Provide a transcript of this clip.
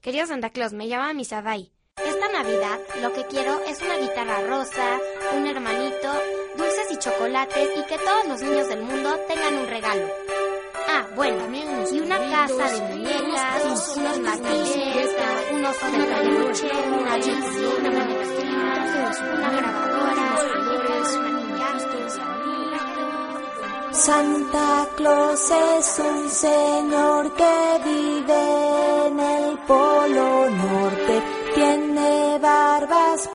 Querido Santa Claus, me llama Misadai. Esta Navidad lo que quiero es una guitarra rosa, un hermanito, dulces y chocolates y que todos los niños del mundo tengan un regalo. Ah, bueno, y una casa de muñecas, unos martilleros, un oso de peluche, una Bixby, una muñeca, una grabadora, Santa Claus es un señor que vive en el Polo Norte, tiene barbas